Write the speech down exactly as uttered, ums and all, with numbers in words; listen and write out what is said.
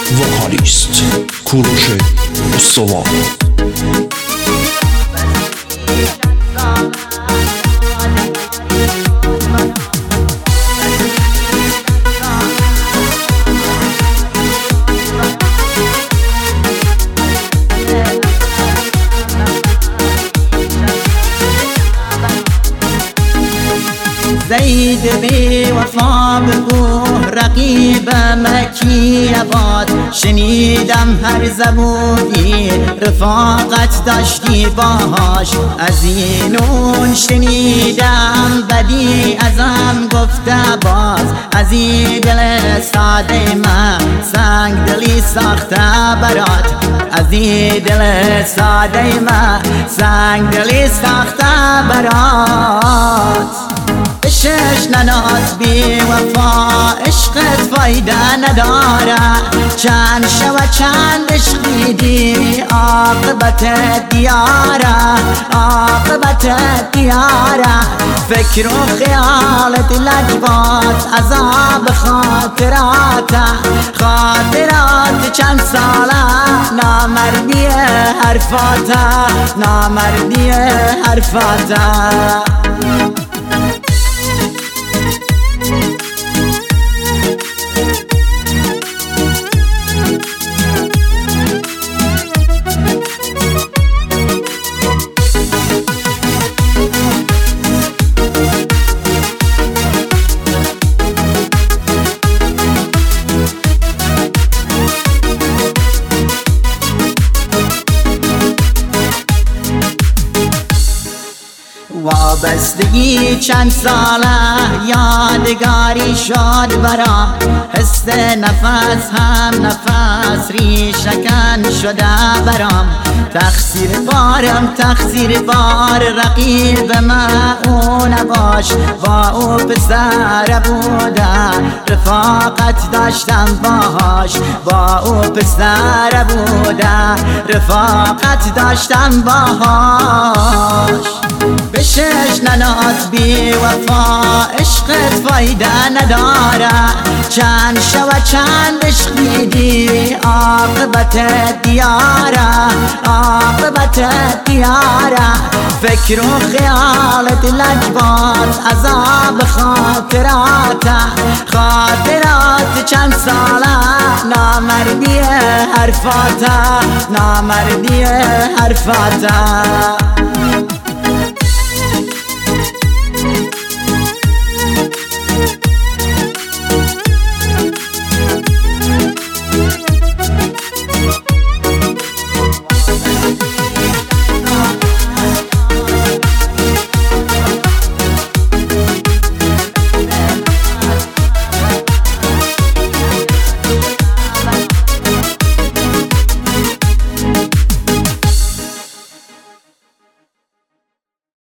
وکالیست کوروش استوار. زید بی وفا بگو رقیب مکی باد، شنیدم هر زبونی رفاقت داشتی باهاش، از اینون شنیدم بدی ازم گفته باز، از این دل ساده من سنگ دلی ساخته برات، از این دل ساده من سنگ دلی ساخته برات. بشش نناز بی وفا عشقت فایده نداره، چند شو چند عشقیدی عاقبت دیاره، عاقبت دیاره. فکر و خیالت لجبات عذاب خاطرات، خاطرات چند ساله نامردی حرفات، نامردی حرفات. وابستگی چند ساله یادگاری شد برام، حس نفس هم نفس ریشکن شده برام. تقصیر بارم تقصیر بار رقیب من او نباش، با او پسر بودم رفاقت داشتم باهاش، با او پسر بودم رفاقت داشتم باهاش. بشش نناز بی وفا عشقت فایده نداره، چند شو چند عشق دیدی عاقبت دیاره، عاقبت دیاره. فکر و خیالت لجبات عذاب خاطرات، خاطرات چند ساله نامردی حرفات، نامردی حرفات.